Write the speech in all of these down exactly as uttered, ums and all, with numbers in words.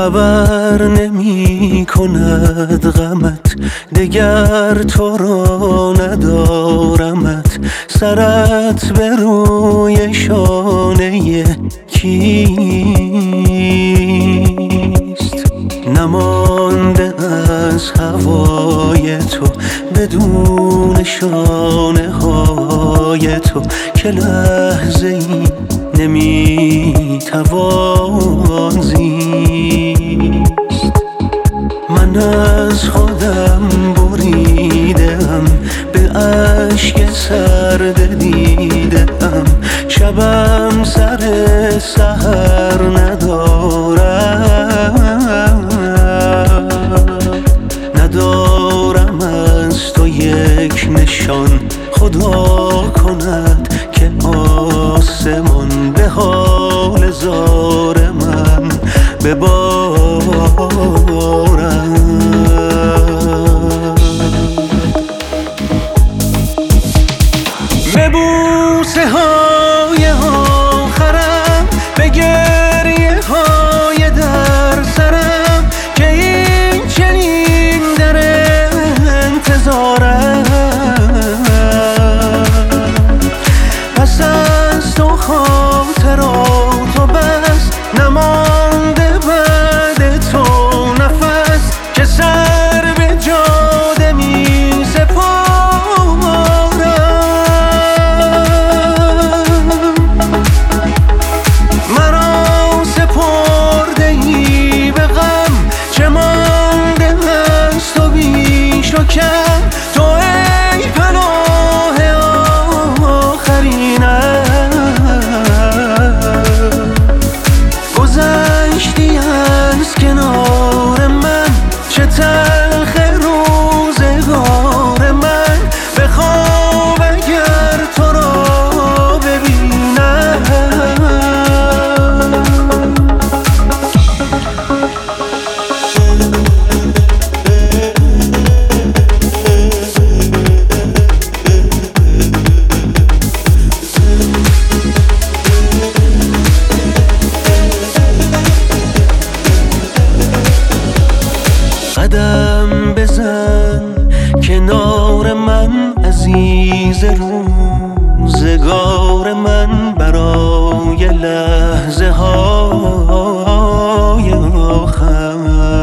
خبر نمی کند غمت، دگر تو را ندارمت. سرت به روی شانه کیست؟ نمانده از هوای تو بدون شانه های تو که لحظه ای نمی توان زیست. من از خودم بریدم، به اشک سرد دیدم. شبم سر سحر ندارم، ندارم از تو یک نشان. خدا کند که آسمان به حال زار من ببارم. به بوسه های آخرم، به گریه های در سرم که این چنین در انتظارم. پس از تو خاطرات و بس نمانده بعد تو نفس که سر به جاده می سپارم. مرا سپرده ای به غم، چه مانده از تو بیش و کم. تو ای پناه آخرینم، گذشتی از کنار من. چه تلخ روزگار من، به خواب اگر تو را ببینم. قدم بزن کنار من عزیز، روزگار من برای لحظه های آخر.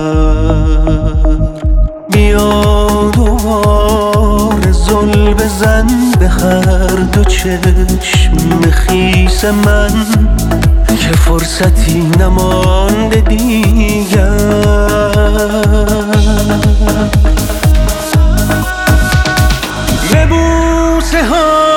بیا دوباره زل بزن به هر دو چشم خیس من که فرصتی نمانده دیگر. به بوسه ها